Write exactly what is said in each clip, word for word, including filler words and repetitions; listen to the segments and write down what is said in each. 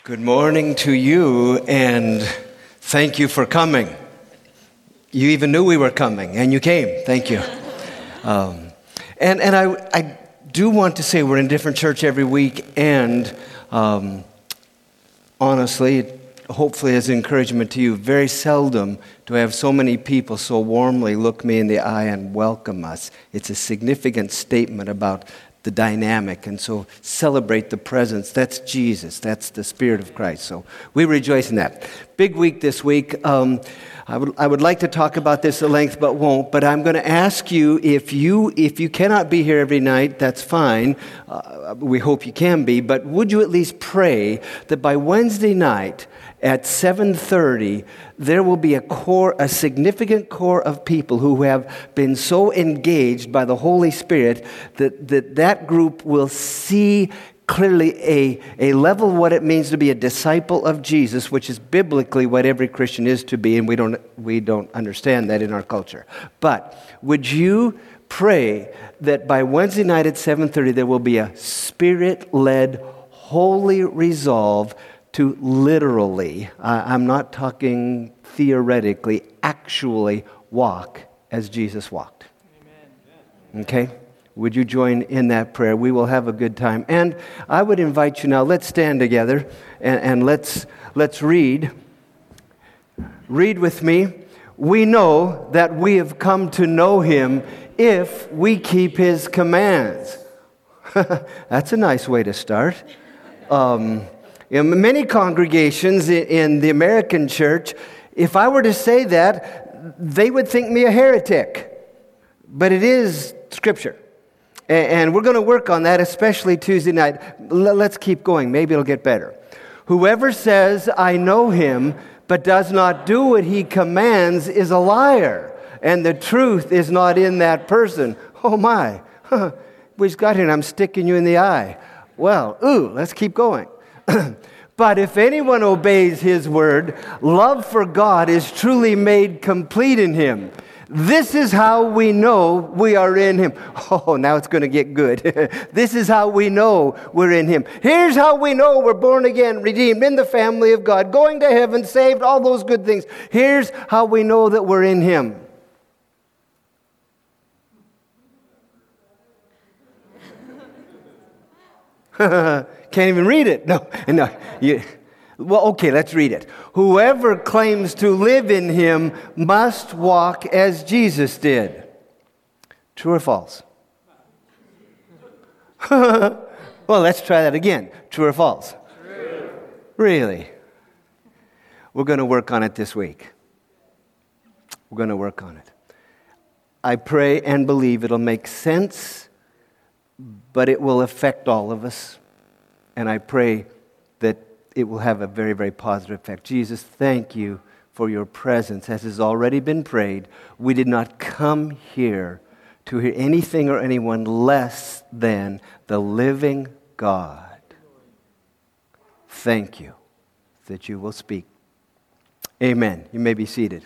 Good morning to you, and thank you for coming. You even knew we were coming, and you came. Thank you. Um, and and I, I do want to say we're in a different church every week, and um, honestly, hopefully as encouragement to you, very seldom do I have so many people so warmly look me in the eye and welcome us. It's a significant statement about the dynamic, and so celebrate the presence. That's Jesus. That's the Spirit of Christ. So we rejoice in that. Big week this week. Um, I would I would like to talk about this at length, but won't. But I'm going to ask you if you if you cannot be here every night, that's fine. Uh, we hope you can be. But would you at least pray that by Wednesday night at seven thirty, there will be a core, a significant core of people who have been so engaged by the Holy Spirit that that, that group will see clearly a, a level of what it means to be a disciple of Jesus, which is biblically what every Christian is to be, and we don't we don't understand that in our culture. But would you pray that by Wednesday night at seven thirty there will be a Spirit-led, holy resolve to literally, uh, I'm not talking theoretically, actually walk as Jesus walked. Amen. Okay? Would you join in that prayer? We will have a good time. And I would invite you now, let's stand together and, and let's let's read. Read with me. We know that we have come to know Him if we keep His commands. That's a nice way to start. Um, in many congregations in the American church, if I were to say that, they would think me a heretic. But it is Scripture. And we're going to work on that, especially Tuesday night. Let's keep going. Maybe it'll get better. Whoever says, I know Him, but does not do what He commands is a liar. And the truth is not in that person. Oh my. Huh. We just got here and I'm sticking you in the eye. Well, ooh, let's keep going. But if anyone obeys His word, love for God is truly made complete in him. This is how we know we are in Him. Oh, now it's going to get good. This is how we know we're in Him. Here's how we know we're born again, redeemed, in the family of God, going to heaven, saved, all those good things. Here's how we know that we're in Him. Can't even read it. No, no. You, well, okay, let's read it. Whoever claims to live in Him must walk as Jesus did. True or false? Well, let's try that again. True or false? True. Really? We're going to work on it this week. We're going to work on it. I pray and believe it'll make sense, but it will affect all of us. And I pray that it will have a very, very positive effect. Jesus, thank you for your presence. As has already been prayed, we did not come here to hear anything or anyone less than the living God. Thank you that you will speak. Amen. You may be seated.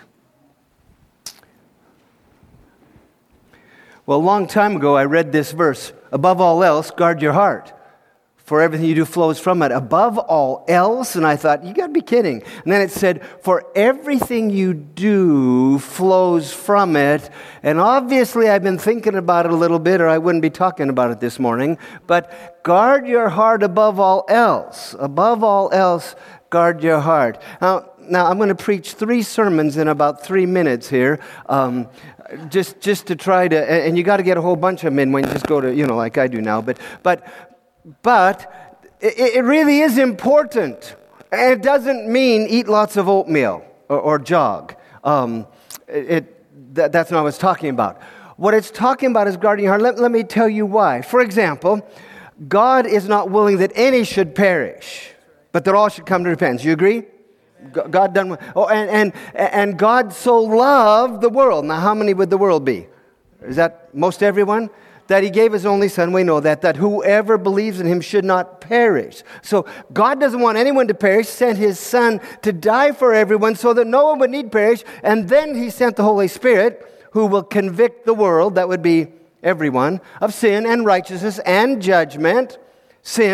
Well, a long time ago, I read this verse. Above all else, guard your heart, for everything you do flows from it. Above all else, and I thought, you got to be kidding. And then it said, for everything you do flows from it. And obviously, I've been thinking about it a little bit, or I wouldn't be talking about it this morning. But guard your heart above all else. Above all else, guard your heart. Now, now I'm going to preach three sermons in about three minutes here. Um, just just to try to, and you got to get a whole bunch of them in when you just go to, you know, like I do now. But but but it, it really is important. And it doesn't mean eat lots of oatmeal or, or jog. Um, it that, that's not what it's talking about. What it's talking about is guarding your heart. Let, let me tell you why. For example, God is not willing that any should perish, but that all should come to repentance. You agree? God done. Oh, and and and God so loved the world. Now, how many would the world be? Is that most everyone? That He gave His only Son. We know that. That whoever believes in Him should not perish. So God doesn't want anyone to perish. Sent His Son to die for everyone, so that no one would need perish. And then He sent the Holy Spirit, who will convict the world. That would be everyone, of sin and righteousness and judgment. Sin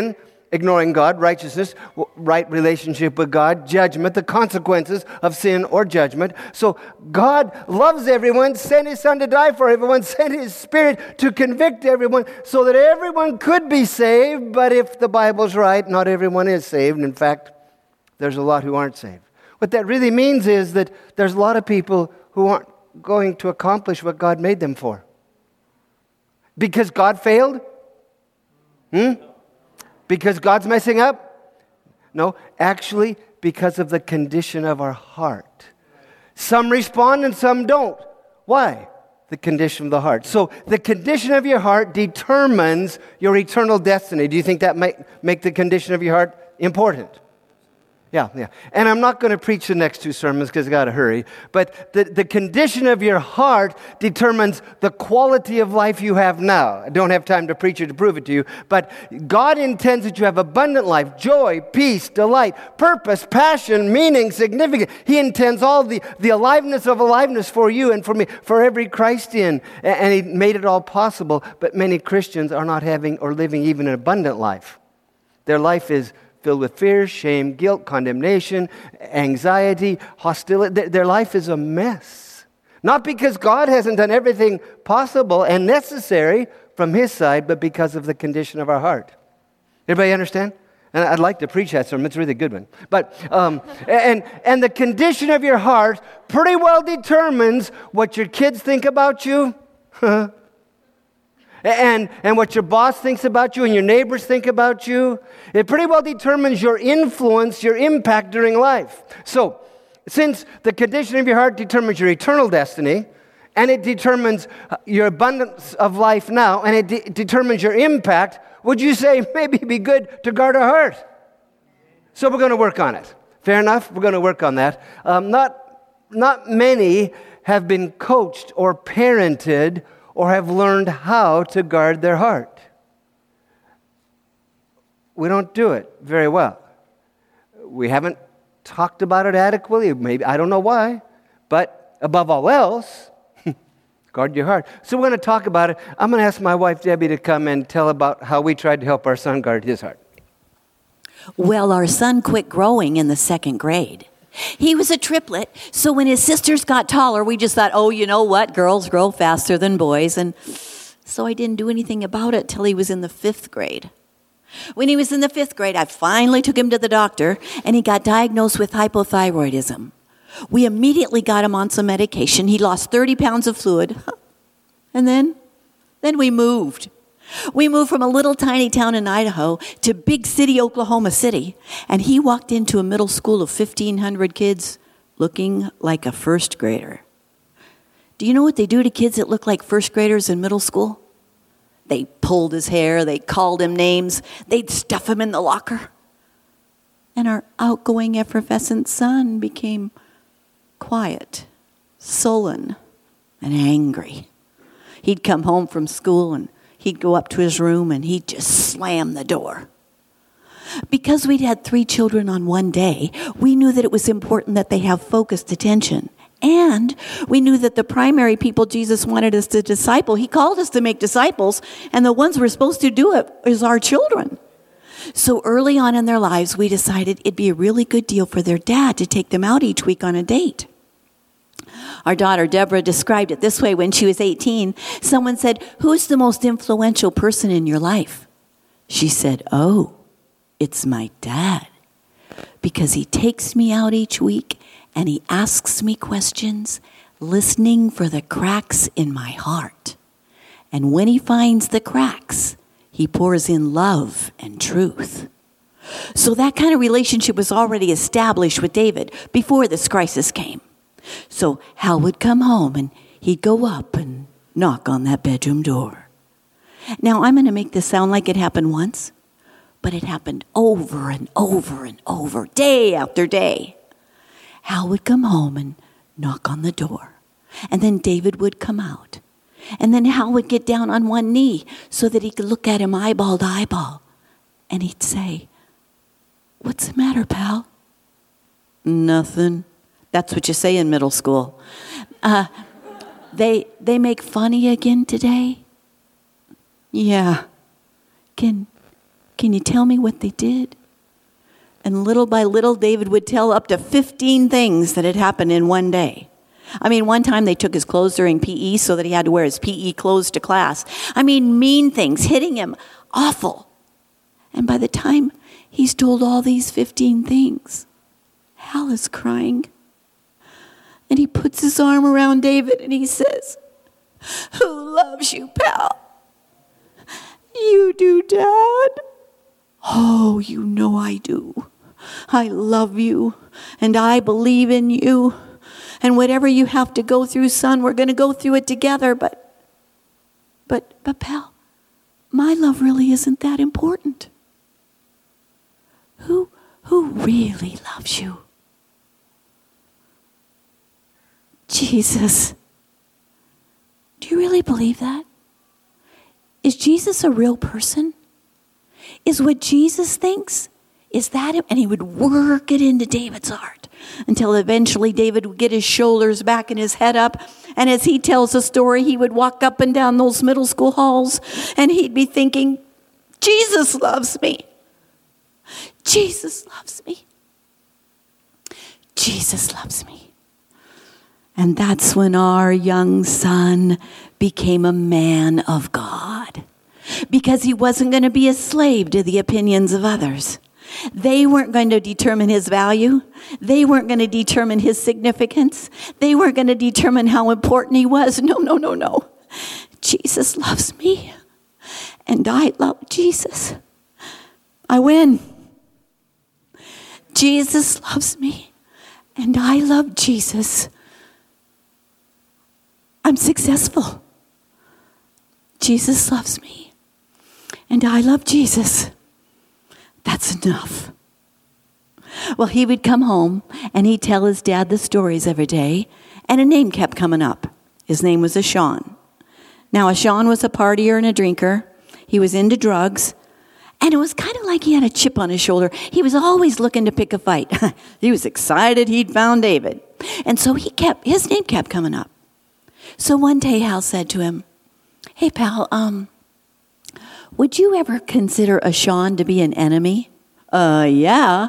ignoring God, righteousness, right relationship with God, judgment, the consequences of sin or judgment. So God loves everyone, sent His Son to die for everyone, sent His Spirit to convict everyone so that everyone could be saved. But if the Bible's right, not everyone is saved. In fact, there's a lot who aren't saved. What that really means is that there's a lot of people who aren't going to accomplish what God made them for. Because God failed? Hmm? Because God's messing up? No, actually because of the condition of our heart. Some respond and some don't. Why? The condition of the heart. So the condition of your heart determines your eternal destiny. Do you think that might make the condition of your heart important? Yeah, yeah. And I'm not going to preach the next two sermons because I've got to hurry. But the, the condition of your heart determines the quality of life you have now. I don't have time to preach it to prove it to you. But God intends that you have abundant life, joy, peace, delight, purpose, passion, meaning, significance. He intends all the, the aliveness of aliveness for you and for me, for every Christian. And He made it all possible. But many Christians are not having or living even an abundant life. Their life is filled with fear, shame, guilt, condemnation, anxiety, hostility. Their life is a mess. Not because God hasn't done everything possible and necessary from His side, but because of the condition of our heart. Everybody understand? And I'd like to preach that sermon. It's a really good one. But um, and and the condition of your heart pretty well determines what your kids think about you. And, and what your boss thinks about you and your neighbors think about you. It pretty well determines your influence, your impact during life. So, since the condition of your heart determines your eternal destiny, and it determines your abundance of life now, and it de- determines your impact, would you say maybe it'd be good to guard our heart? So we're going to work on it. Fair enough? We're going to work on that. Um, not, not many have been coached or parented or have learned how to guard their heart. We don't do it very well. We haven't talked about it adequately. Maybe I don't know why, but above all else, guard your heart. So we're going to talk about it. I'm going to ask my wife Debbie to come and tell about how we tried to help our son guard his heart. Well, our son quit growing in the second grade. He was a triplet, so when his sisters got taller, we just thought, oh, you know what? Girls grow faster than boys. And so I didn't do anything about it till he was in the fifth grade. When he was in the fifth grade, I finally took him to the doctor, and he got diagnosed with hypothyroidism. We immediately got him on some medication. He lost thirty pounds of fluid. And then, then we moved. We moved from a little tiny town in Idaho to big city, Oklahoma City, and he walked into a middle school of fifteen hundred kids looking like a first grader. Do you know what they do to kids that look like first graders in middle school? They pulled his hair, they called him names, they'd stuff him in the locker. And our outgoing, effervescent son became quiet, sullen, and angry. He'd come home from school and he'd go up to his room and he'd just slam the door. Because we'd had three children on one day, we knew that it was important that they have focused attention. And we knew that the primary people Jesus wanted us to disciple, He called us to make disciples, and the ones we're supposed to do it is our children. So early on in their lives, we decided it'd be a really good deal for their dad to take them out each week on a date. Our daughter, Deborah, described it this way when she was eighteen. Someone said, "Who's the most influential person in your life?" She said, "Oh, it's my dad, because he takes me out each week and he asks me questions, listening for the cracks in my heart. And when he finds the cracks, he pours in love and truth." So that kind of relationship was already established with David before this crisis came. So Hal would come home and he'd go up and knock on that bedroom door. Now, I'm going to make this sound like it happened once, but it happened over and over and over, day after day. Hal would come home and knock on the door, and then David would come out. And then Hal would get down on one knee so that he could look at him eyeball to eyeball. And he'd say, "What's the matter, pal?" "Nothing." That's what you say in middle school. Uh, they they make fun of you again today? Yeah. Can Can you tell me what they did? And little by little, David would tell up to fifteen things that had happened in one day. I mean, one time they took his clothes during P E so that he had to wear his P E clothes to class. I mean, mean things, hitting him, awful. And by the time he's told all these fifteen things, Hal is crying. And he puts his arm around David and he says, "Who loves you, pal?" "You do, Dad." "Oh, you know I do. I love you, and I believe in you. And whatever you have to go through, son, we're going to go through it together. But, but, but, pal, my love really isn't that important. Who, who really loves you?" Jesus. Do you really believe that? Is Jesus a real person? Is what Jesus thinks, is that him? And he would work it into David's heart until eventually David would get his shoulders back and his head up. And as he tells the story, he would walk up and down those middle school halls and he'd be thinking, Jesus loves me. Jesus loves me. Jesus loves me. And that's when our young son became a man of God. Because he wasn't going to be a slave to the opinions of others. They weren't going to determine his value. They weren't going to determine his significance. They weren't going to determine how important he was. No, no, no, no. Jesus loves me. And I love Jesus. I win. Jesus loves me. And I love Jesus. I'm successful. Jesus loves me. And I love Jesus. That's enough. Well, he would come home and he'd tell his dad the stories every day. And a name kept coming up. His name was Ashan. Now, Ashan was a partier and a drinker. He was into drugs. And it was kind of like he had a chip on his shoulder. He was always looking to pick a fight. He was excited he'd found David. And so he kept, his name kept coming up. So one day Hal said to him, "Hey, pal, um, would you ever consider Ashan to be an enemy?" Uh, yeah.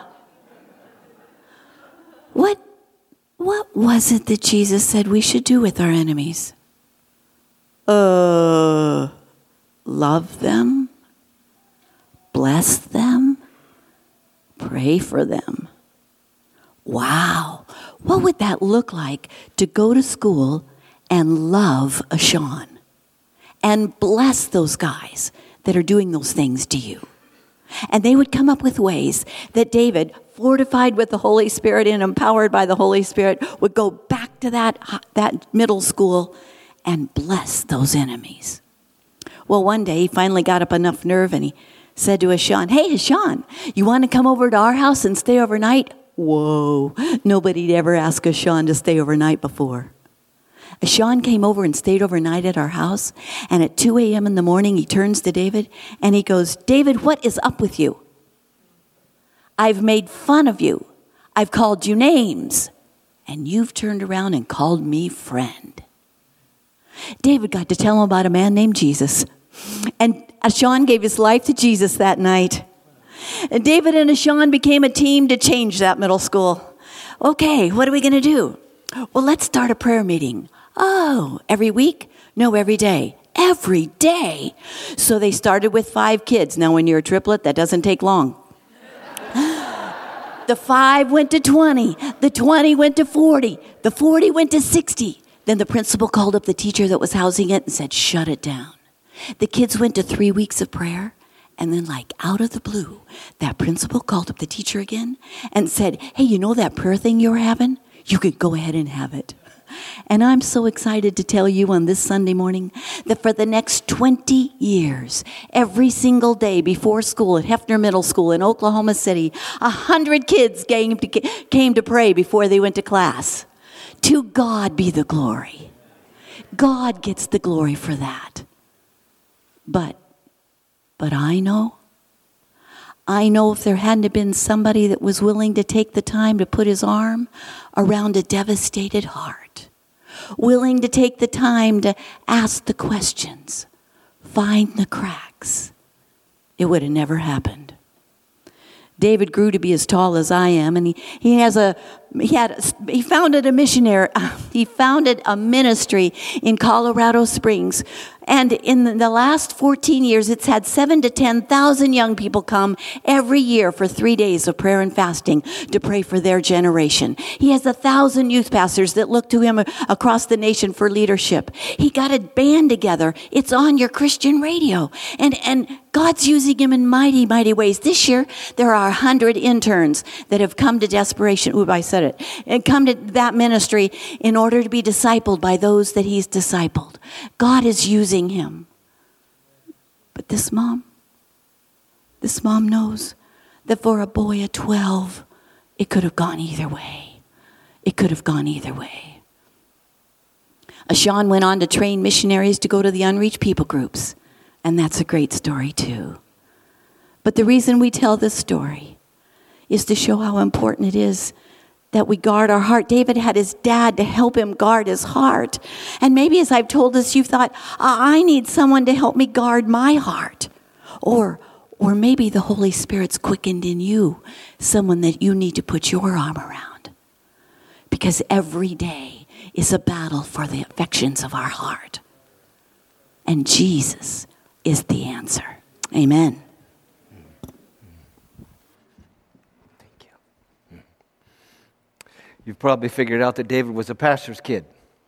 What, what was it that Jesus said we should do with our enemies? Uh, love them, bless them, pray for them. Wow. What would that look like to go to school and love Ashan and bless those guys that are doing those things to you? And they would come up with ways that David, fortified with the Holy Spirit and empowered by the Holy Spirit, would go back to that, that middle school and bless those enemies. Well, one day he finally got up enough nerve and he said to Ashan, "Hey, Ashan, you want to come over to our house and stay overnight?" Whoa, nobody'd ever asked Ashan to stay overnight before. Ashan came over and stayed overnight at our house, and at two a.m. in the morning, he turns to David, and he goes, "David, what is up with you? I've made fun of you. I've called you names, and you've turned around and called me friend." David got to tell him about a man named Jesus, and Ashan gave his life to Jesus that night. And David and Ashan became a team to change that middle school. Okay, what are we going to do? Well, let's start a prayer meeting. Oh, every week? No, every day. Every day? So they started with five kids. Now, when you're a triplet, that doesn't take long. The five went to twenty. The twenty went to forty. The forty went to sixty. Then the principal called up the teacher that was housing it and said, "Shut it down." The kids went to three weeks of prayer. And then, like out of the blue, that principal called up the teacher again and said, "Hey, you know that prayer thing you were having? You could go ahead and have it." And I'm so excited to tell you on this Sunday morning that for the next twenty years, every single day before school at Hefner Middle School in Oklahoma City, a hundred kids came to, came to pray before they went to class. To God be the glory. God gets the glory for that. But, but I know, I know if there hadn't been somebody that was willing to take the time to put his arm around a devastated heart, willing to take the time to ask the questions, find the cracks, it would have never happened. David grew to be as tall as I am, and he, he has a he had he founded a missionary he founded a ministry in Colorado Springs, and in the last fourteen years, it's had seven to ten thousand young people come every year for three days of prayer and fasting to pray for their generation. He has a thousand youth pastors that look to him across the nation for leadership. He got a band together. It's on your Christian radio, and and God's using him in mighty, mighty ways. This year, there are a hundred interns that have come to Desperation. Ooh, I said it. And come to that ministry in order to be discipled by those that he's discipled. God is using him. But this mom, this mom knows that for a boy at twelve, it could have gone either way. It could have gone either way. Sean went on to train missionaries to go to the unreached people groups. And that's a great story too. But the reason we tell this story is to show how important it is that we guard our heart. David had his dad to help him guard his heart. And maybe as I've told us, you've thought, I need someone to help me guard my heart. Or, or maybe the Holy Spirit's quickened in you, someone that you need to put your arm around. Because every day is a battle for the affections of our heart. And Jesus is the answer. Amen. You've probably figured out that David was a pastor's kid.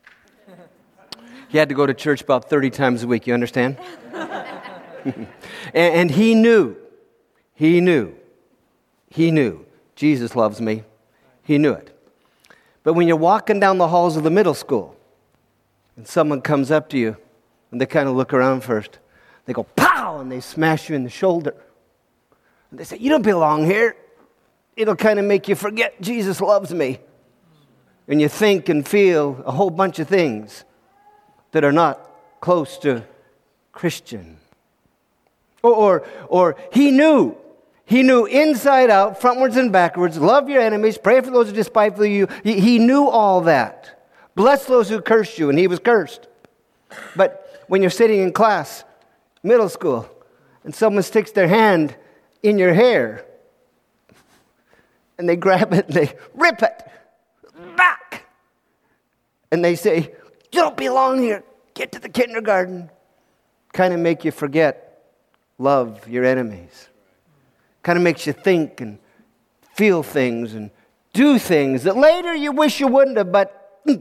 He had to go to church about thirty times a week, you understand? and, and he knew, he knew, he knew, Jesus loves me. He knew it. But when you're walking down the halls of the middle school, and someone comes up to you, and they kind of look around first, they go, pow, and they smash you in the shoulder. And they say, you don't belong here. It'll kind of make you forget Jesus loves me. And you think and feel a whole bunch of things that are not close to Christian. Or, or, or he knew. He knew inside out, frontwards and backwards, love your enemies, pray for those who despitefully you. He, he knew all that. Bless those who curse you, and he was cursed. But when you're sitting in class, middle school, and someone sticks their hand in your hair, and they grab it and they rip it back. And they say, you don't belong here. Get to the kindergarten. Kind of make you forget, love your enemies. Kind of makes you think and feel things and do things that later you wish you wouldn't have, but mm.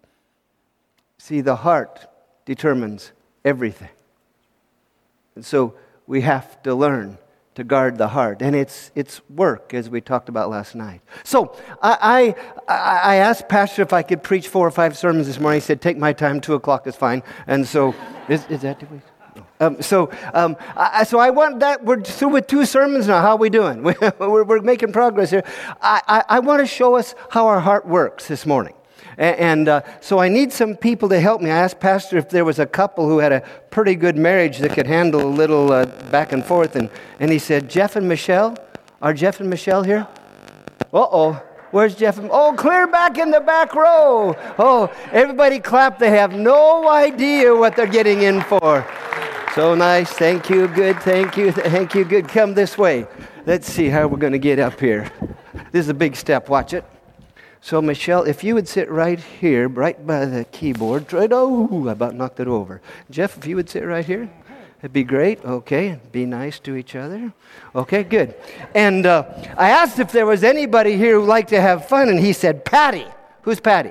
See, the heart determines everything. And so we have to learn to guard the heart. And it's it's work, as we talked about last night. So I, I I asked Pastor if I could preach four or five sermons this morning. He said, take my time, two o'clock is fine. And so, is, is that two weeks? Um, so um, I, so I want that, we're through with two sermons now. How are we doing? we're, we're making progress here. I, I, I want to show us how our heart works this morning. And uh, so I need some people to help me. I asked Pastor if there was a couple who had a pretty good marriage that could handle a little uh, back and forth. And, and he said, Jeff and Michelle? Are Jeff and Michelle here? Uh-oh. Where's Jeff? And, oh, clear back in the back row. Oh, everybody clap. They have no idea what they're getting in for. So nice. Thank you. Good. Thank you. Thank you. Good. Come this way. Let's see how we're going to get up here. This is a big step. Watch it. So, Michelle, if you would sit right here, right by the keyboard. Right, oh, I about knocked it over. Jeff, if you would sit right here, that'd be great. Okay, be nice to each other. Okay, good. And uh, I asked if there was anybody here who'd like to have fun, and he said, Patty. Who's Patty?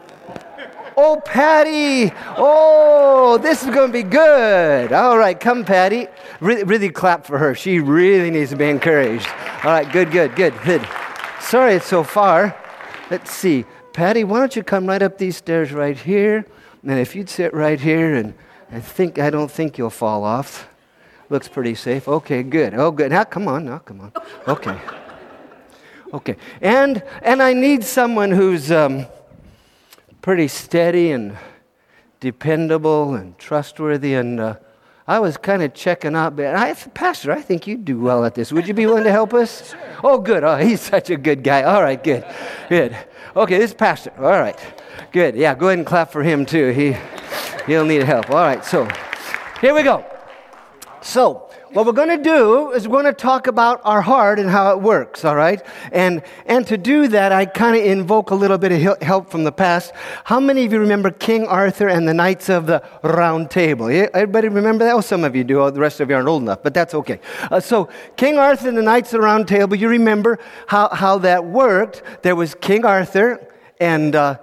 Oh, Patty. Oh, this is going to be good. All right, come, Patty. Really, really clap for her. She really needs to be encouraged. All right, good, good, good, good. Sorry it's so far. Let's see. Patty, why don't you come right up these stairs right here? And if you'd sit right here, and I think I don't think you'll fall off. Looks pretty safe. Okay, good. Oh, good. Now, come on. Now, come on. Okay. Okay. And and I need someone who's um, pretty steady and dependable and trustworthy. And uh, I was kind of checking out. But I, Pastor, I think you'd do well at this. Would you be willing to help us? Sure. Oh, good. Oh, he's such a good guy. All right, good. Good. Okay, this is Pastor. All right. Good. Yeah, go ahead and clap for him, too. He, he'll need help. All right, so here we go. So what we're going to do is we're going to talk about our heart and how it works, all right? And and to do that, I kind of invoke a little bit of help from the past. How many of you remember King Arthur and the Knights of the Round Table? Yeah, everybody remember that? Oh, some of you do. The rest of you aren't old enough, but that's okay. Uh, so King Arthur and the Knights of the Round Table, you remember how, how that worked. There was King Arthur and... Uh,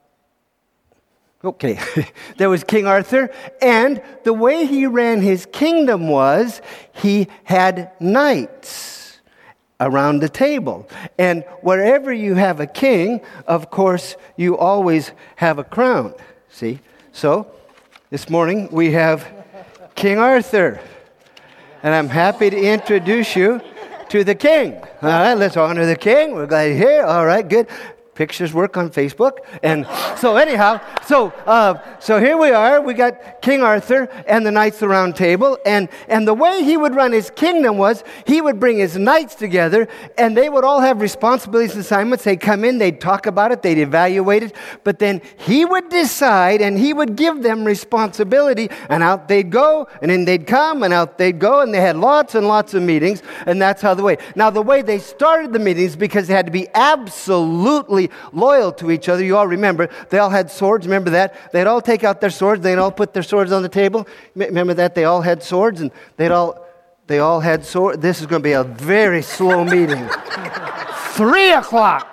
Okay, there was King Arthur, and the way he ran his kingdom was he had knights around the table. And wherever you have a king, of course, you always have a crown. See? So, this morning we have King Arthur, and I'm happy to introduce you to the king. All right, let's honor the king. We're glad you're here. All right, good. Pictures work on Facebook. And so anyhow, so uh, so here we are. We got King Arthur and the Knights of the Round Table. And, and the way he would run his kingdom was he would bring his knights together, and they would all have responsibilities and assignments. They'd come in, they'd talk about it, they'd evaluate it. But then he would decide, and he would give them responsibility. And out they'd go, and then they'd come, and out they'd go. And they had lots and lots of meetings. And that's how the way. Now, the way they started the meetings, because they had to be absolutely loyal to each other. You all remember, they all had swords. Remember that? They'd all take out their swords. They'd all put their swords on the table. Remember that? They all had swords, and they'd all, they all had swords. This is going to be a very slow meeting. Three o'clock.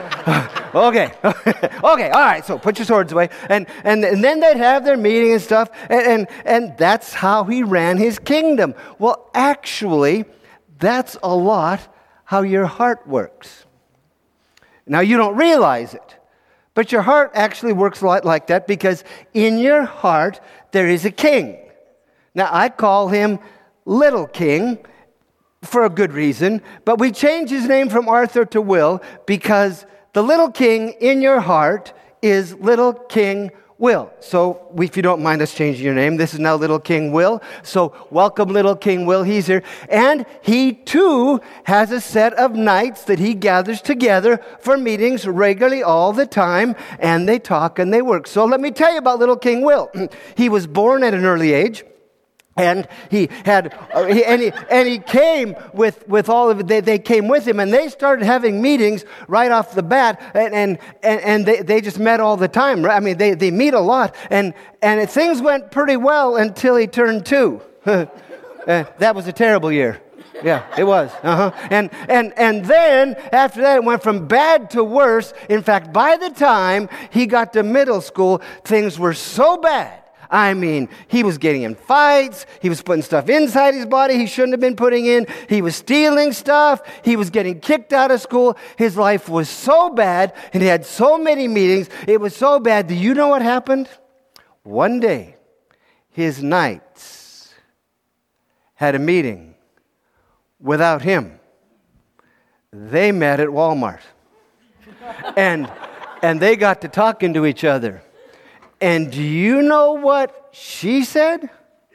Okay. Okay. All right. So put your swords away. And, and, and then they'd have their meeting and stuff. And, and, and that's how he ran his kingdom. Well, actually, that's a lot how your heart works. Now, you don't realize it, but your heart actually works a lot like that, because in your heart, there is a king. Now, I call him Little King for a good reason, but we changed his name from Arthur to Will because the little king in your heart is Little King Will. So, if you don't mind us changing your name, this is now Little King Will. So, welcome Little King Will. He's here. And he, too, has a set of knights that he gathers together for meetings regularly all the time. And they talk and they work. So, let me tell you about Little King Will. He was born at an early age. And he had, uh, he, and, he, and he came with, with all of it. They, they came with him, and they started having meetings right off the bat, and and, and they, they just met all the time. Right? I mean, they, they meet a lot, and and it, things went pretty well until he turned two. uh, that was a terrible year. Yeah, it was. Uh-huh. And and and then after that, it went from bad to worse. In fact, by the time he got to middle school, things were so bad. I mean, he was getting in fights. He was putting stuff inside his body he shouldn't have been putting in. He was stealing stuff. He was getting kicked out of school. His life was so bad, and he had so many meetings. It was so bad. Do you know what happened? One day, his knights had a meeting without him. They met at Walmart. and, and they got to talking to each other. And do you know what she said?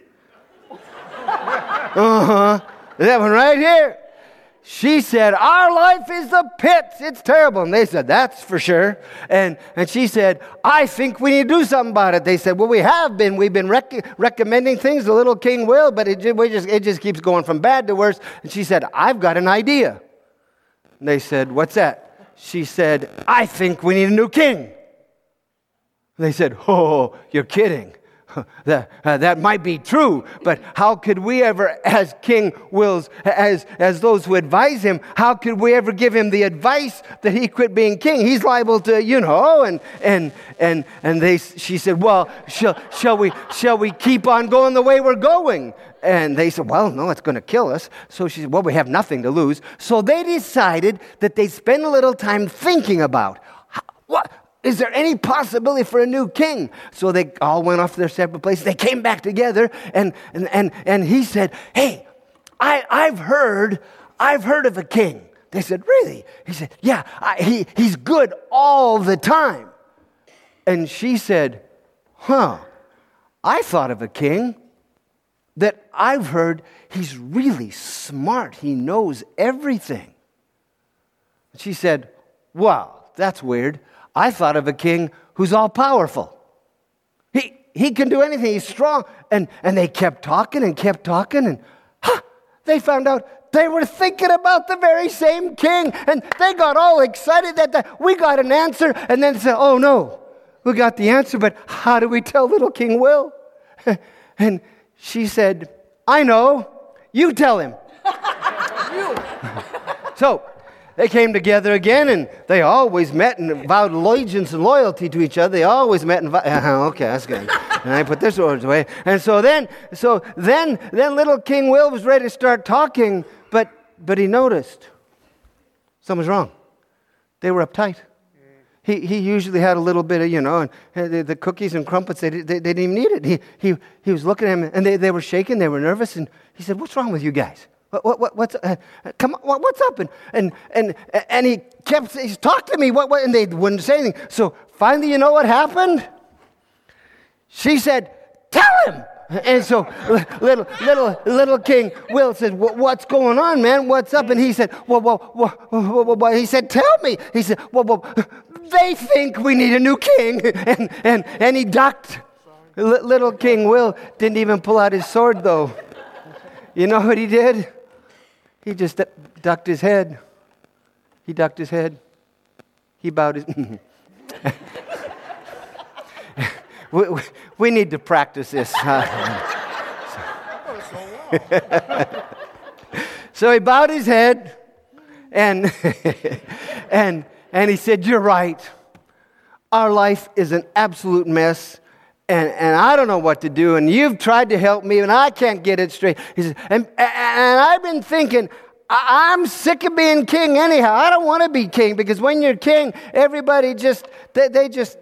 Uh-huh. That one right here. She said, our life is the pits. It's terrible. And they said, that's for sure. And and she said, I think we need to do something about it. They said, well, we have been. We've been rec- recommending things, the Little King Will, but it, we just, it just keeps going from bad to worse. And she said, I've got an idea. And they said, what's that? She said, I think we need a new king. They said, oh, you're kidding. That, uh, that might be true, but how could we ever, as King Will's, as, as those who advise him, how could we ever give him the advice that he quit being king? He's liable to, you know, and and and and they. She said, well, shall, shall we shall we keep on going the way we're going? And they said, well, no, it's going to kill us. So she said, well, we have nothing to lose. So they decided that they'd spend a little time thinking about, what? Is there any possibility for a new king? So they all went off to their separate places. They came back together, and and and, and he said, hey, I, I've heard, I've heard of a king. They said, really? He said, yeah, I, he, he's good all the time. And she said, huh, I thought of a king that I've heard he's really smart. He knows everything. And she said, wow, that's weird. I thought of a king who's all-powerful. He he can do anything. He's strong. And, and they kept talking and kept talking. And huh, they found out they were thinking about the very same king. And they got all excited that the, we got an answer. And then said, oh no, we got the answer, but how do we tell little King Will? And she said, I know, you tell him. So they came together again, and they always met and vowed allegiance and loyalty to each other. They always met and vowed, uh, okay, that's good. And I put their swords away. And so then, so then, then little King Will was ready to start talking, but but he noticed something was wrong. They were uptight. He he usually had a little bit of, you know, and the, the cookies and crumpets, they, they, they didn't even need it. He he he was looking at him, and they, they were shaking, they were nervous, and he said, what's wrong with you guys? What, what, what, what's uh, come on, what's up? And and and and he kept he talked to me. What, what? And they wouldn't say anything. So finally, you know what happened? She said, "Tell him." And so little little little King Will said, "What's going on, man? What's up?" And he said, "Well, well, well, well, well, well." He said, "Tell me." He said, "Well, well, they think we need a new king," and and and he ducked. L- little King Will didn't even pull out his sword, though. You know what he did? He just ducked his head. He ducked his head. He bowed his... we, we, we need to practice this. So he bowed his head, and, and, and he said, you're right. Our life is an absolute mess. And and I don't know what to do, and you've tried to help me, and I can't get it straight. He says, and, and I've been thinking, I, I'm sick of being king anyhow. I don't want to be king, because when you're king, everybody just, they, they just...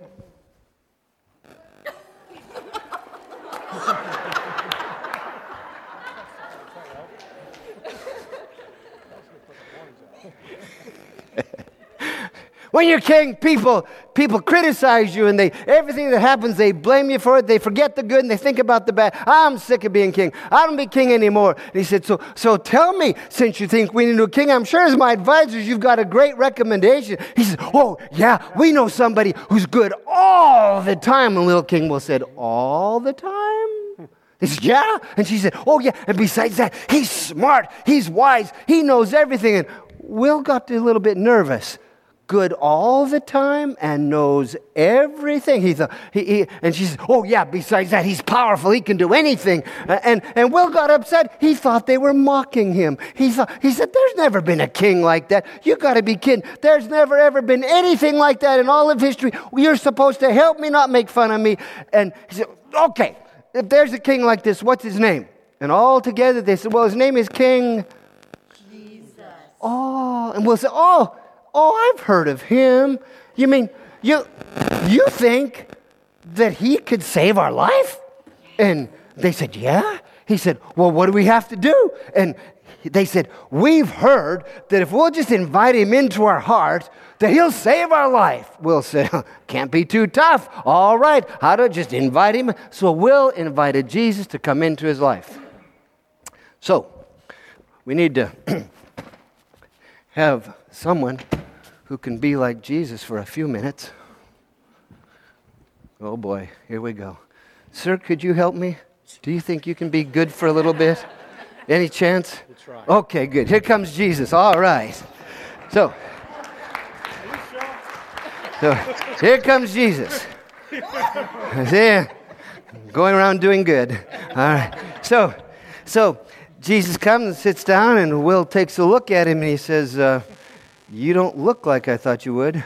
When you're king, people people criticize you, and they everything that happens, they blame you for it. They forget the good, and they think about the bad. I'm sick of being king. I don't be king anymore. And he said, so, so tell me, since you think we need a king, I'm sure as my advisors, you've got a great recommendation. He said, oh, yeah, we know somebody who's good all the time. And little King Will said, all the time? He said, yeah. And she said, oh, yeah. And besides that, he's smart. He's wise. He knows everything. And Will got a little bit nervous. Good all the time and knows everything. He thought, he, he, and she said, oh yeah, besides that, he's powerful. He can do anything. Uh, and, and Will got upset. He thought they were mocking him. He thought, he said, there's never been a king like that. You got to be kidding. There's never ever been anything like that in all of history. You're supposed to help me, not make fun of me. And he said, okay, if there's a king like this, what's his name? And all together they said, well, his name is King Jesus. Oh, and Will said, oh, Oh, I've heard of him. You mean, you you think that he could save our life? And they said, yeah. He said, well, what do we have to do? And they said, we've heard that if we'll just invite him into our heart, that he'll save our life. Will said, can't be too tough. All right, how to just invite him? So Will invited Jesus to come into his life. So, we need to have someone who can be like Jesus for a few minutes. Oh boy, here we go. Sir, could you help me? Do you think you can be good for a little bit? Any chance? We'll try. Okay, good. Here comes Jesus. All right. So, so here comes Jesus. See, going around doing good. All right. So, so Jesus comes and sits down, and Will takes a look at him, and he says, uh, you don't look like I thought you would.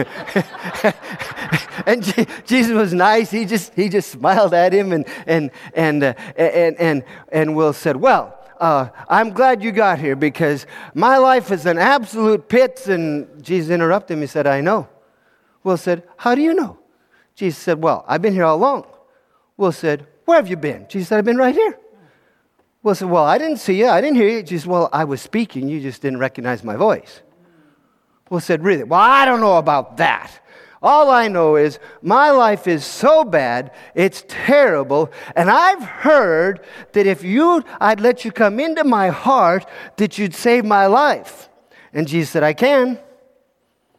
And G- Jesus was nice. He just he just smiled at him, and and and uh, and and and Will said, "Well, uh, I'm glad you got here, because my life is an absolute pit." And Jesus interrupted him. He said, "I know." Will said, "How do you know?" Jesus said, "Well, I've been here all along." Will said, "Where have you been?" Jesus said, "I've been right here." Will said, "Well, I didn't see you. I didn't hear you." Jesus, "Well, I was speaking. You just didn't recognize my voice." Will said, "Really?" "Well, I don't know about that. All I know is my life is so bad, it's terrible, and I've heard that if you, I'd let you come into my heart, that you'd save my life." And Jesus said, "I can."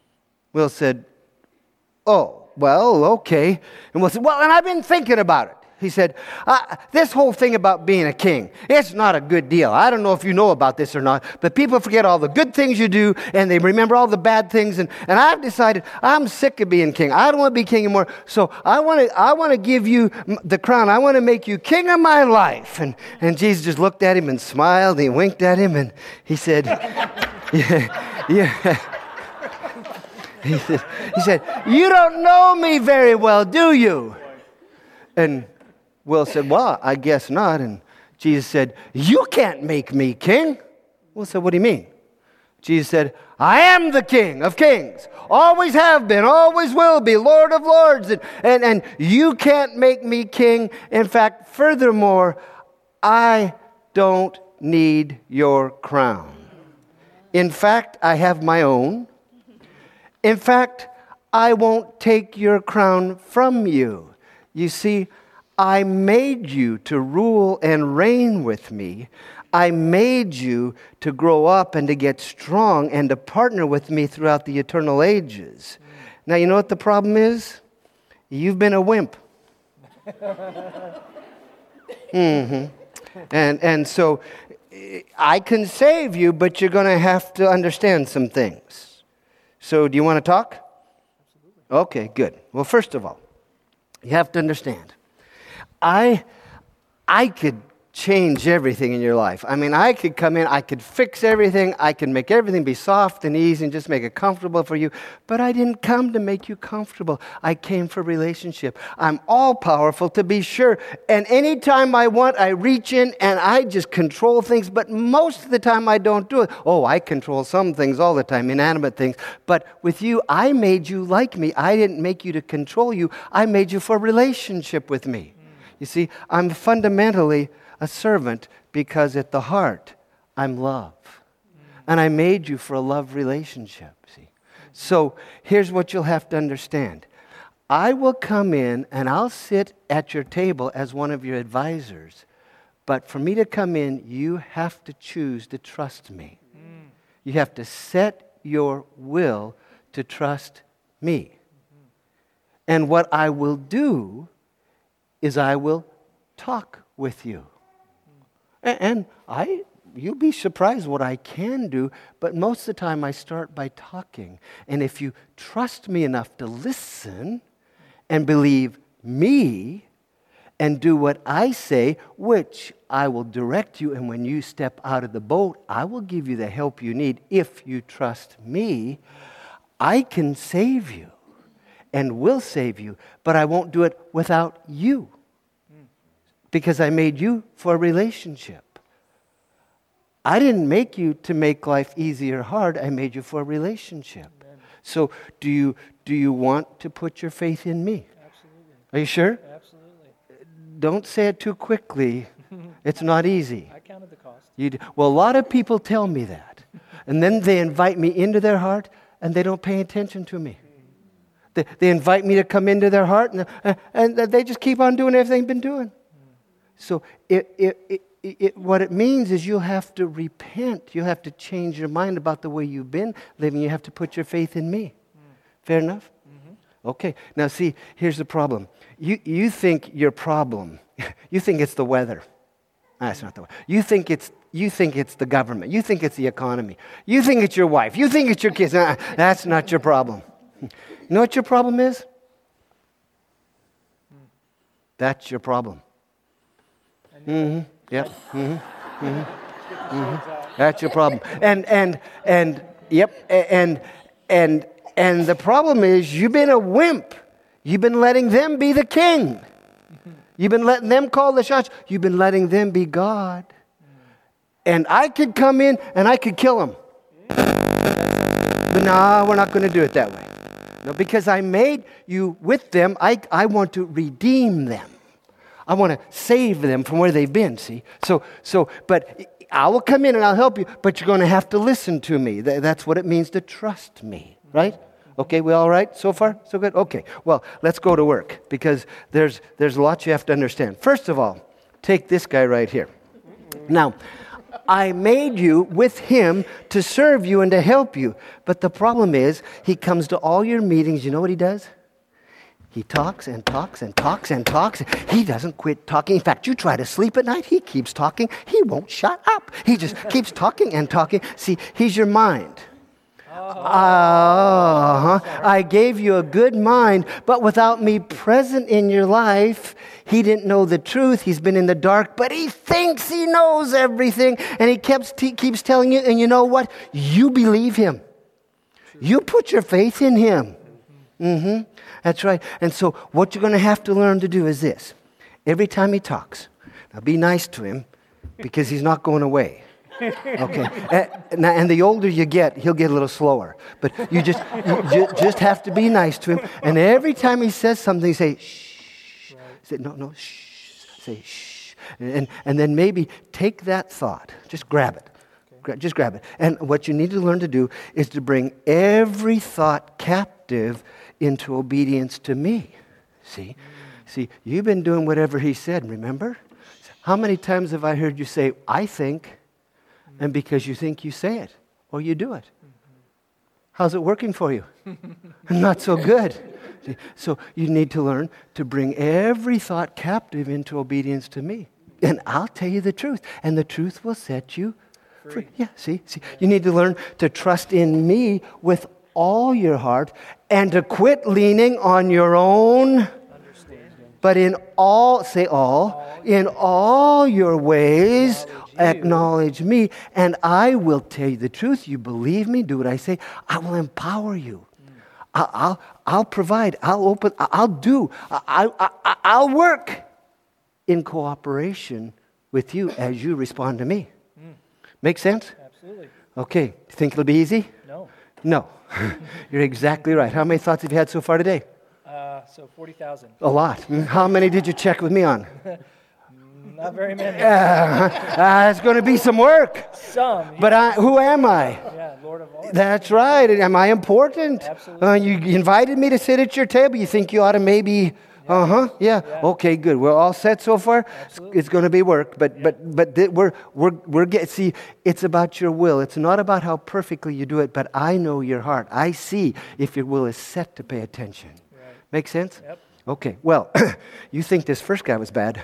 Will said, "Oh, well, okay." And Will said, "Well, and I've been thinking about it." He said, uh, this whole thing about being a king, it's not a good deal. I don't know if you know about this or not, but people forget all the good things you do, and they remember all the bad things. And, and I've decided I'm sick of being king. I don't want to be king anymore. So I want to I want to give you the crown. I want to make you king of my life. And, and Jesus just looked at him and smiled. And he winked at him, and he said, yeah, yeah. He said, he said, you don't know me very well, do you? And Will said, well, I guess not. And Jesus said, you can't make me king. Will said, what do you mean? Jesus said, I am the King of kings. Always have been, always will be, Lord of lords. And, and, and you can't make me king. In fact, furthermore, I don't need your crown. In fact, I have my own. In fact, I won't take your crown from you. You see, I made you to rule and reign with me. I made you to grow up and to get strong and to partner with me throughout the eternal ages. Now, you know what the problem is? You've been a wimp. mm-hmm. And, and so I can save you, but you're going to have to understand some things. So do you want to talk? Absolutely. Okay, good. Well, first of all, you have to understand. I, I could change everything in your life. I mean, I could come in, I could fix everything, I could make everything be soft and easy and just make it comfortable for you. But I didn't come to make you comfortable. I came for relationship. I'm all powerful, to be sure. And anytime I want, I reach in and I just control things. But most of the time I don't do it. Oh, I control some things all the time, inanimate things. But with you, I made you like me. I didn't make you to control you. I made you for relationship with me. You see, I'm fundamentally a servant because at the heart, I'm love. And I made you for a love relationship, see. So here's what you'll have to understand. I will come in and I'll sit at your table as one of your advisors. But for me to come in, you have to choose to trust me. Mm. You have to set your will to trust me. Mm-hmm. And what I will do is I will talk with you. And I, you'll be surprised what I can do, but most of the time I start by talking. And if you trust me enough to listen and believe me and do what I say, which I will direct you, and when you step out of the boat, I will give you the help you need. If you trust me, I can save you and will save you, but I won't do it without you. Because I made you for a relationship. I didn't make you to make life easy or hard. I made you for a relationship. Amen. So do you do you want to put your faith in me? Absolutely. Are you sure? Absolutely. Don't say it too quickly. It's not easy. I counted the cost. You do. Well, a lot of people tell me that. And then they invite me into their heart and they don't pay attention to me. They, they invite me to come into their heart and, and they just keep on doing everything they've been doing. So it, it, it, it, what it means is you'll have to repent. You'll have to change your mind about the way you've been living. You have to put your faith in me. Mm. Fair enough? Mm-hmm. Okay. Now see, here's the problem. You, you think your problem, you think it's the weather. That's not the weather. You think it's you think it's the government. You think it's the economy. You think it's your wife. You think it's your kids. Uh, that's not your problem. You know what your problem is? Mm. That's your problem. Mm-hmm. Yep. Mm-hmm. Mm-hmm. Mm-hmm. That's your problem. And and and yep. And and and the problem is you've been a wimp. You've been letting them be the king. You've been letting them call the shots. You've been letting them be God. And I could come in and I could kill them. But no, we're not going to do it that way. No, because I made you with them. I I want to redeem them. I want to save them from where they've been, see? So, so, but I will come in and I'll help you, but you're going to have to listen to me. That's what it means to trust me, right? Okay, we all right so far? So good? Okay, well, let's go to work because there's there's a lot you have to understand. First of all, take this guy right here. Now, I made you with him to serve you and to help you, but the problem is he comes to all your meetings. You know what he does? He talks and talks and talks and talks. He doesn't quit talking. In fact, you try to sleep at night, he keeps talking. He won't shut up. He just keeps talking and talking. See, he's your mind. Uh-huh. I gave you a good mind, but without me present in your life, he didn't know the truth. He's been in the dark, but he thinks he knows everything, and he keeps, he keeps telling you, and you know what? You believe him. You put your faith in him. Mm-hmm. That's right. And so what you're going to have to learn to do is this. Every time he talks, now be nice to him, because he's not going away. Okay, and, and the older you get, he'll get a little slower. But you just you ju- just have to be nice to him. And every time he says something, say shh. Right. Say no, no, shh. Say shh. And and then maybe take that thought, just grab it, okay. Gra- just grab it. And what you need to learn to do is to bring every thought captive into obedience to me. See, mm. see, you've been doing whatever he said. Remember, how many times have I heard you say, "I think"? And because you think you say it, or you do it. How's it working for you? Not so good. So you need to learn to bring every thought captive into obedience to me. And I'll tell you the truth. And the truth will set you free. free. Yeah, see, see. You need to learn to trust in me with all your heart and to quit leaning on your own. But in all, say all, in all your ways, acknowledge me, and I will tell you the truth. You believe me, do what I say. I will empower you. Mm. I'll, I'll, I'll provide. I'll open. I'll do. I, I, I'll work in cooperation with you as you respond to me. Mm. Make sense? Absolutely. Okay. Think it'll be easy? No. No. You're exactly right. How many thoughts have you had so far today? Uh, so forty thousand. A lot. How many did you check with me on? Not very many. Uh, uh, it's going to be some work. Some. Yeah. But I, who am I? Yeah, Lord of all. That's right. Am I important? Absolutely. Uh, you invited me to sit at your table. You think you ought to maybe... Yeah. Uh-huh. Yeah. yeah. Okay, good. We're all set so far. Absolutely. It's going to be work. But yeah. but but th- we're we're we're get see, it's about your will. It's not about how perfectly you do it, but I know your heart. I see if your will is set to pay attention. Right. Make sense? Yep. Okay. Well, you think this first guy was bad.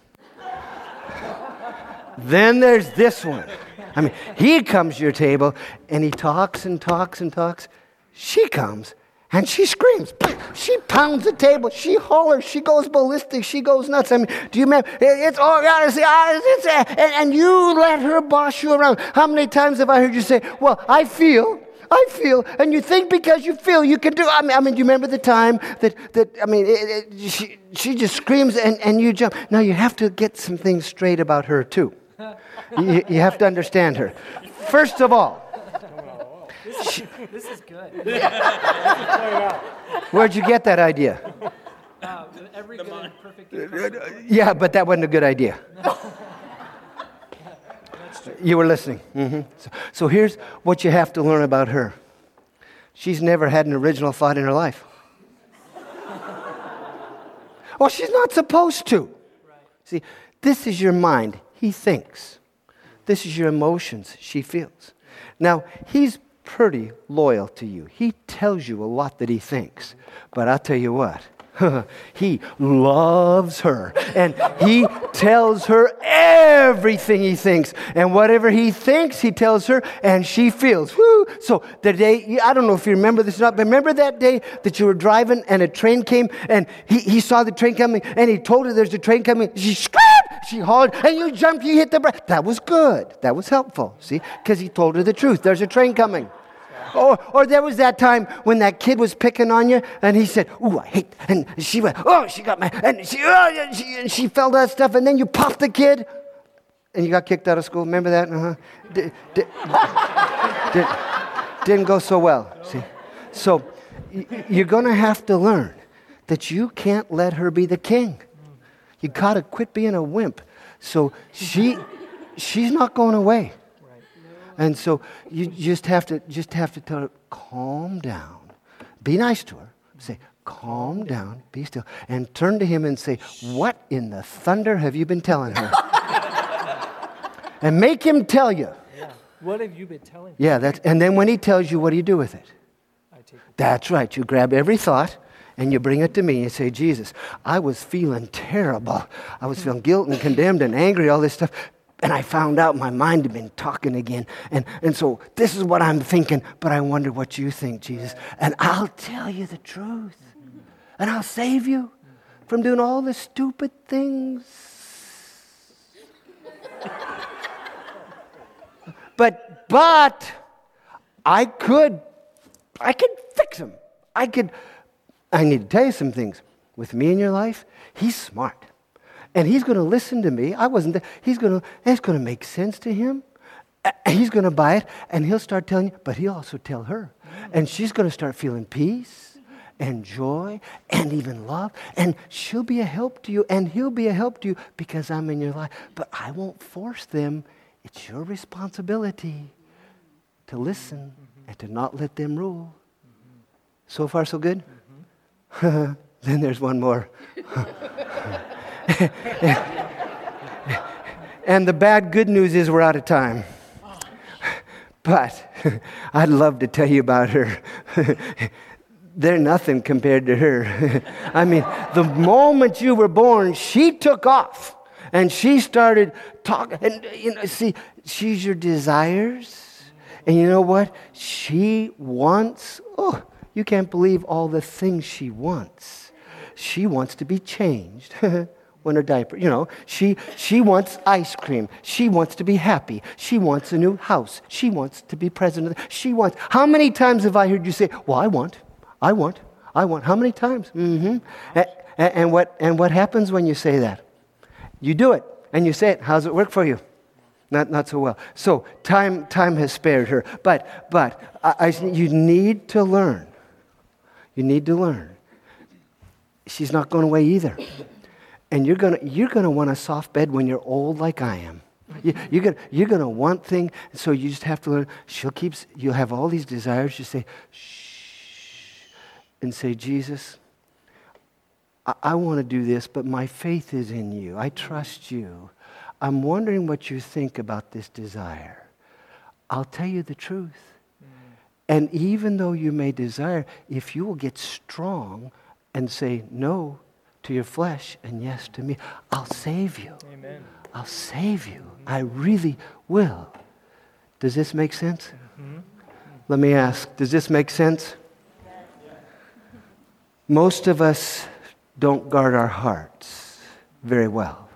Then there's this one. I mean, he comes to your table, and he talks and talks and talks. She comes, and she screams. She pounds the table. She hollers. She goes ballistic. She goes nuts. I mean, do you remember? It's all honestly, it's, and, and you let her boss you around. How many times have I heard you say, well, I feel... I feel, and you think because you feel you can do. I mean, I mean, do you remember the time that that I mean, it, it, she she just screams and, and you jump. Now you have to get some things straight about her too. you, you have to understand her. First of all, this is, this is good. Where'd you get that idea? Uh, every good and perfect gift. Yeah, but that wasn't a good idea. You were listening. Mm-hmm. So, so here's what you have to learn about her. She's never had an original thought in her life. Well, she's not supposed to. Right. See, this is your mind. He thinks. This is your emotions. She feels. Now, he's pretty loyal to you. He tells you a lot that he thinks. But I'll tell you what. He loves her, and he tells her everything he thinks, and whatever he thinks, he tells her, and she feels. Woo! So the day, I don't know if you remember this or not, but remember that day that you were driving and a train came, and he, he saw the train coming, and he told her there's a train coming. She screamed, she hollered, and you jumped, you hit the brake. That was good. That was helpful, see, because he told her the truth. There's a train coming. Or, or there was that time when that kid was picking on you, and he said, "Ooh, I hate," and she went, "Oh, she got mad," and she, oh, and she, and she felt that stuff, and then you popped the kid, and you got kicked out of school. Remember that? Uh-huh. D- d- d- didn't go so well. See, so y- you're going to have to learn that you can't let her be the king. You got to quit being a wimp. So she, she's not going away. And so you just have to just have to tell her, calm down. Be nice to her. Say, calm down, be still. And turn to him and say, what in the thunder have you been telling her? And make him tell you. Yeah. What have you been telling her? Yeah, that's, and then when he tells you, what do you do with it? I take it. That's right. You grab every thought and you bring it to me and you say, Jesus, I was feeling terrible. I was feeling guilt and condemned and angry, all this stuff. And I found out my mind had been talking again. And, and so this is what I'm thinking, but I wonder what you think, Jesus. And I'll tell you the truth. And I'll save you from doing all the stupid things. but, but, I could, I could fix him. I could, I need to tell you some things. With me in your life, he's smart. And he's going to listen to me. I wasn't there. He's going to, it's going to make sense to him. He's going to buy it, and he'll start telling you, but he'll also tell her. And she's going to start feeling peace and joy and even love. And she'll be a help to you, and he'll be a help to you because I'm in your life. But I won't force them. It's your responsibility to listen and to not let them rule. So far, so good? Mm-hmm. Then there's one more. And the bad good news is we're out of time. But I'd love to tell you about her. They're nothing compared to her. I mean, the moment you were born, she took off. And she started talking. And, you know, see, she's your desires. And you know what? She wants, oh, you can't believe all the things she wants. She wants to be changed. When her diaper, you know, she she wants ice cream. She wants to be happy. She wants a new house. She wants to be president. She wants. How many times have I heard you say, "Well, I want, I want, I want"? How many times? Mm-hmm. And, and what and what happens when you say that? You do it and you say it. How's it work for you? Not not so well. So time time has spared her. But but I, I, you need to learn. You need to learn. She's not going away either. And you're gonna you're gonna want a soft bed when you're old, like I am. You, you're gonna you're gonna want things. So you just have to learn. She'll keep. You'll have all these desires. You say, shh, and say, Jesus, I, I want to do this, but my faith is in you. I trust you. I'm wondering what you think about this desire. I'll tell you the truth. Mm. And even though you may desire, if you will get strong and say no to your flesh and yes to me, I'll save you. Amen. I'll save you. Mm-hmm. I really will. Does this make sense? Mm-hmm. Let me ask, does this make sense? Yeah. Most of us don't guard our hearts very well.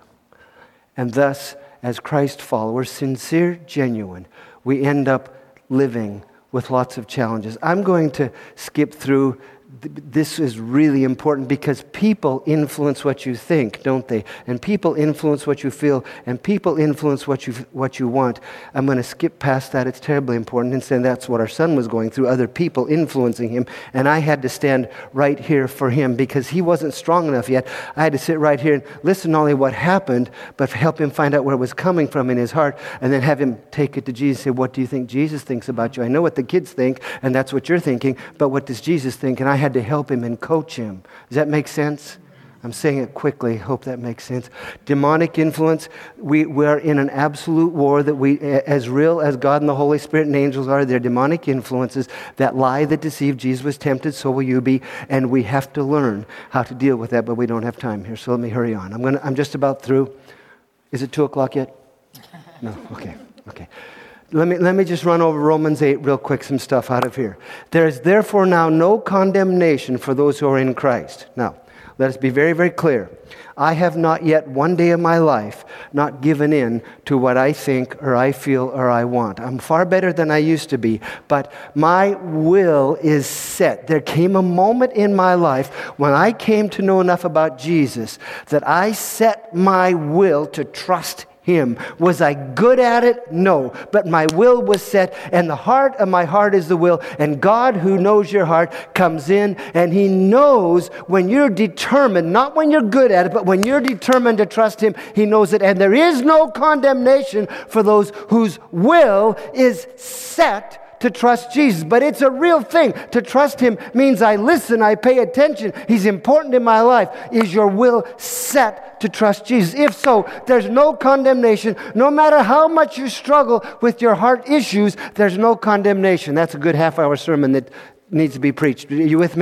And thus, as Christ followers, sincere, genuine, we end up living with lots of challenges. I'm going to skip through. This is really important because people influence what you think, don't they? And people influence what you feel, and people influence what you what you want. I'm going to skip past that. It's terribly important. Instead, that's what our son was going through, other people influencing him. And I had to stand right here for him because he wasn't strong enough yet. I had to sit right here and listen not only what happened, but help him find out where it was coming from in his heart, and then have him take it to Jesus and say, what do you think Jesus thinks about you? I know what the kids think, and that's what you're thinking, but what does Jesus think? And I had to help him and coach him. Does that make sense? I'm saying it quickly. Hope that makes sense. Demonic influence. We, we are in an absolute war that we, as real as God and the Holy Spirit and angels are, they're demonic influences that lie, that deceive. Jesus was tempted, so will you be. And we have to learn how to deal with that, but we don't have time here, so let me hurry on. I'm gonna. I'm just about through. Is it two o'clock yet? No? Okay. Okay. Let me, let me just run over Romans eight real quick, some stuff out of here. There is therefore now no condemnation for those who are in Christ. Now, let us be very, very clear. I have not yet one day of my life not given in to what I think or I feel or I want. I'm far better than I used to be, but my will is set. There came a moment in my life when I came to know enough about Jesus that I set my will to trust Him. Was I good at it? No. But my will was set, and the heart of my heart is the will. And God, who knows your heart, comes in, and He knows when you're determined, not when you're good at it, but when you're determined to trust Him, He knows it. And there is no condemnation for those whose will is set to trust Jesus. But it's a real thing. To trust Him means I listen, I pay attention. He's important in my life. Is your will set to trust Jesus? If so, there's no condemnation. No matter how much you struggle with your heart issues, there's no condemnation. That's a good half-hour sermon that needs to be preached. Are you with me? Yes.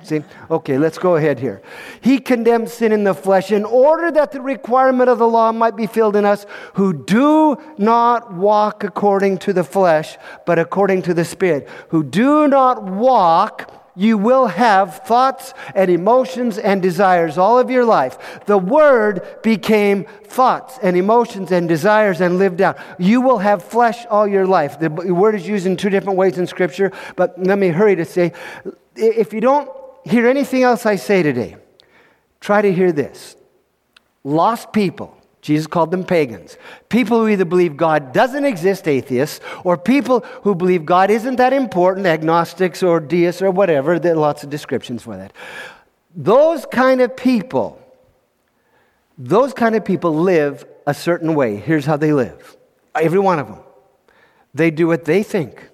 See? Okay, let's go ahead here. He condemned sin in the flesh in order that the requirement of the law might be filled in us who do not walk according to the flesh, but according to the Spirit. Who do not walk, you will have thoughts and emotions and desires all of your life. The Word became thoughts and emotions and desires and lived out. You will have flesh all your life. The Word is used in two different ways in Scripture, but let me hurry to say, if you don't hear anything else I say today, try to hear this. Lost people, Jesus called them pagans. People who either believe God doesn't exist, atheists, or people who believe God isn't that important, agnostics or deists or whatever. There are lots of descriptions for that. Those kind of people, those kind of people live a certain way. Here's how they live. Every one of them. They do what they think.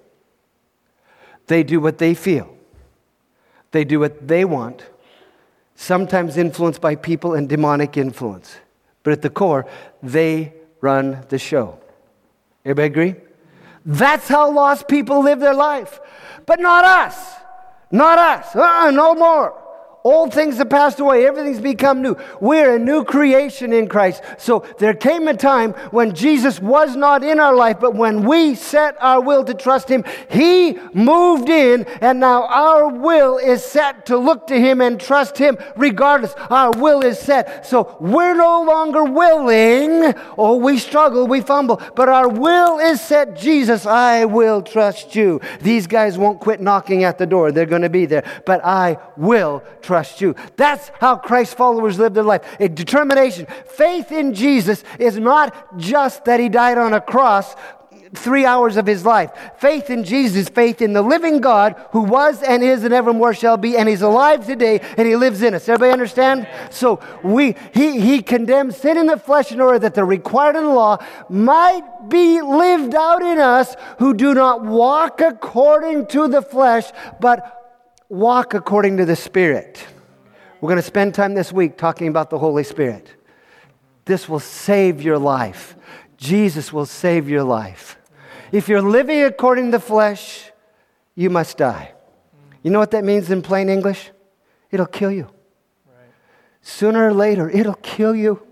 They do what they feel. They do what they want, sometimes influenced by people and demonic influence. But at the core, they run the show. Everybody agree? That's how lost people live their life. But not us. Not us. Uh-uh, no more. Old things have passed away. Everything's become new. We're a new creation in Christ. So there came a time when Jesus was not in our life, but when we set our will to trust Him, He moved in, and now our will is set to look to Him and trust Him regardless. Our will is set. So we're no longer willing. Oh, we struggle, we fumble, but our will is set. Jesus, I will trust you. These guys won't quit knocking at the door. They're going to be there, but I will trust trust you. That's how Christ followers live their life. A determination. Faith in Jesus is not just that He died on a cross three hours of His life. Faith in Jesus is faith in the living God who was and is and evermore shall be, and He's alive today and He lives in us. Everybody understand? So we He, he condemns sin in the flesh in order that the required in the law might be lived out in us who do not walk according to the flesh, but walk according to the Spirit. We're going to spend time this week talking about the Holy Spirit. This will save your life. Jesus will save your life. If you're living according to the flesh, you must die. You know what that means in plain English? It'll kill you. Sooner or later, it'll kill you.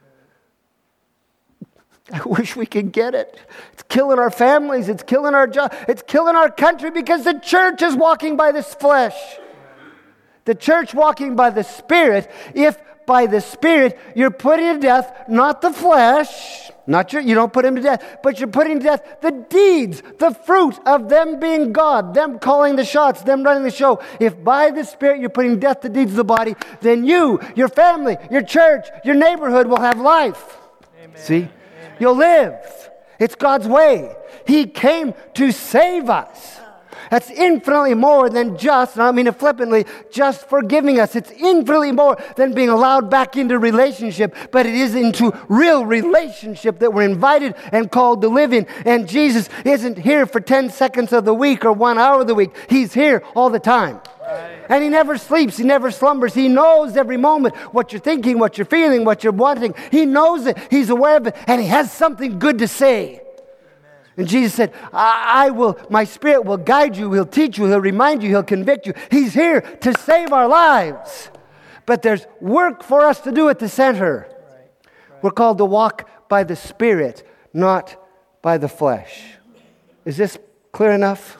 I wish we could get it. It's killing our families. It's killing our job. It's killing our country because the church is walking by this flesh. The church walking by the Spirit. If by the Spirit you're putting to death not the flesh, not your, you don't put Him to death, but you're putting to death the deeds, the fruit of them being God, them calling the shots, them running the show. If by the Spirit you're putting death to the deeds of the body, then you, your family, your church, your neighborhood will have life. Amen. See? You'll live. It's God's way. He came to save us. That's infinitely more than just, and I don't mean it flippantly, just forgiving us. It's infinitely more than being allowed back into relationship, but it is into real relationship that we're invited and called to live in. And Jesus isn't here for ten seconds of the week or one hour of the week. He's here all the time. Right. And He never sleeps. He never slumbers. He knows every moment what you're thinking, what you're feeling, what you're wanting. He knows it. He's aware of it. And He has something good to say. Amen. And Jesus said, I, I will, my Spirit will guide you. He'll teach you. He'll remind you. He'll convict you. He's here to save our lives. But there's work for us to do at the center. Right. Right. We're called to walk by the Spirit, not by the flesh. Is this clear enough?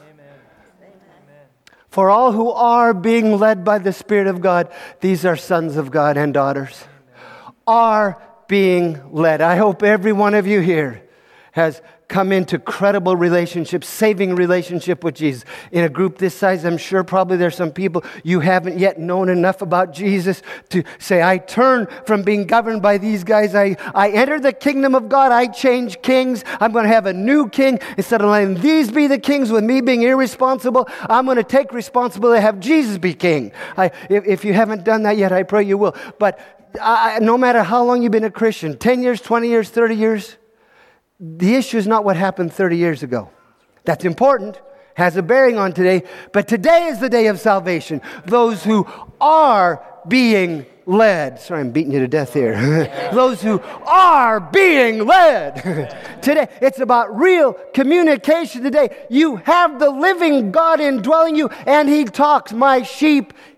For all who are being led by the Spirit of God, these are sons of God and daughters, are being led. I hope every one of you here has come into credible relationship, saving relationship with Jesus. In a group this size, I'm sure probably there's some people you haven't yet known enough about Jesus to say, I turn from being governed by these guys. I, I enter the kingdom of God. I change kings. I'm going to have a new king. Instead of letting these be the kings with me being irresponsible, I'm going to take responsibility to have Jesus be king. I, if, if you haven't done that yet, I pray you will. But I, no matter how long you've been a Christian, ten years, twenty years, thirty years, the issue is not what happened thirty years ago. That's important, has a bearing on today, but today is the day of salvation. Those who are being led. Sorry, I'm beating you to death here. Those who are being led. Today, it's about real communication today. You have the living God indwelling you, and He talks, my sheep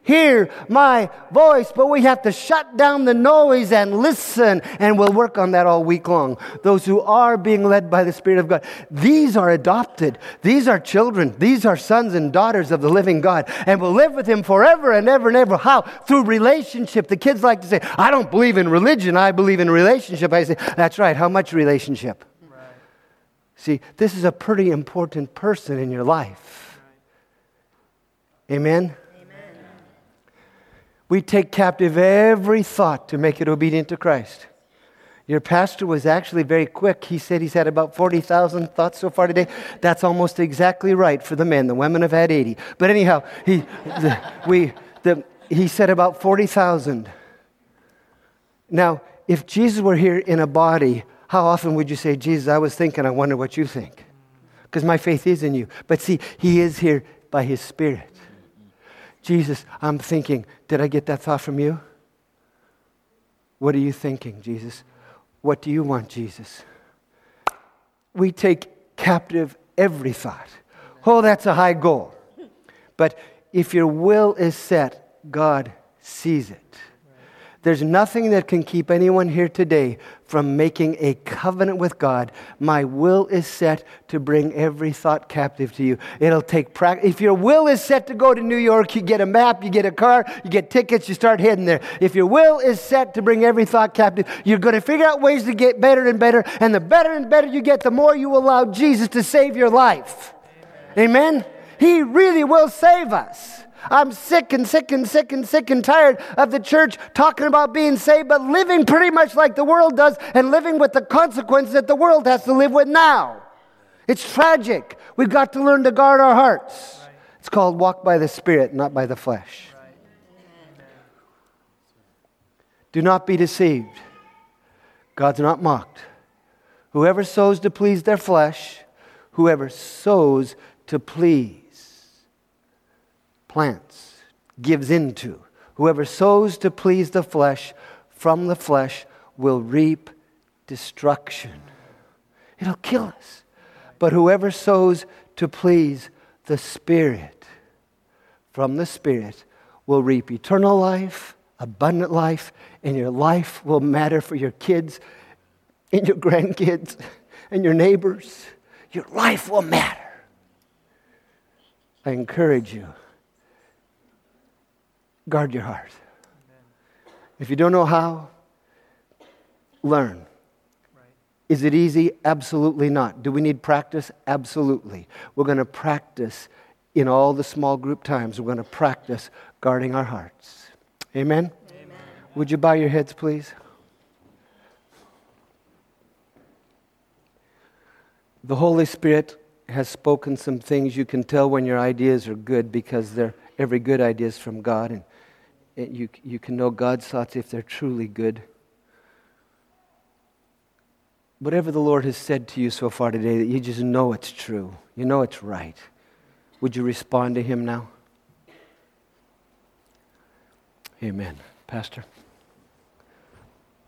hear my voice. But we have to shut down the noise and listen, and we'll work on that all week long. Those who are being led by the Spirit of God, these are adopted. These are children. These are sons and daughters of the living God, and will live with Him forever and ever and ever. How? Through relationship. The kids like to say, I don't believe in religion, I believe in relationship. I say, that's right. How much relationship? Right. See, this is a pretty important person in your life. Right. Amen? Amen? We take captive every thought to make it obedient to Christ. Your pastor was actually very quick. He said he's had about forty thousand thoughts so far today. That's almost exactly right for the men. The women have had eighty. But anyhow, he, the, we, the, he said about forty thousand. Now, if Jesus were here in a body, how often would you say, Jesus, I was thinking, I wonder what you think? Because my faith is in you. But see, He is here by His Spirit. Jesus, I'm thinking, did I get that thought from you? What are you thinking, Jesus? What do you want, Jesus? We take captive every thought. Oh, that's a high goal. But if your will is set, God sees it. There's nothing that can keep anyone here today from making a covenant with God. My will is set to bring every thought captive to you. It'll take practice. If your will is set to go to New York, you get a map, you get a car, you get tickets, you start heading there. If your will is set to bring every thought captive, you're going to figure out ways to get better and better. And the better and better you get, the more you allow Jesus to save your life. Amen? Amen? He really will save us. I'm sick and sick and sick and sick and tired of the church talking about being saved, but living pretty much like the world does and living with the consequences that the world has to live with now. It's tragic. We've got to learn to guard our hearts. Right. It's called walk by the Spirit, not by the flesh. Right. Do not be deceived. God's not mocked. Whoever sows to please their flesh, whoever sows to please plants, gives into. Whoever sows to please the flesh, from the flesh will reap destruction. It'll kill us. But whoever sows to please the Spirit, from the Spirit will reap eternal life, abundant life, and your life will matter for your kids and your grandkids and your neighbors. Your life will matter. I encourage you. Guard your heart. Amen. If you don't know how, learn. Right. Is it easy? Absolutely not. Do we need practice? Absolutely. We're going to practice in all the small group times. We're going to practice guarding our hearts. Amen? Amen. Would you bow your heads, please? The Holy Spirit has spoken some things. You can tell when your ideas are good because they're every good idea is from God, and You, you can know God's thoughts if they're truly good. Whatever the Lord has said to you so far today, that you just know it's true. You know it's right. Would you respond to Him now? Amen. Pastor.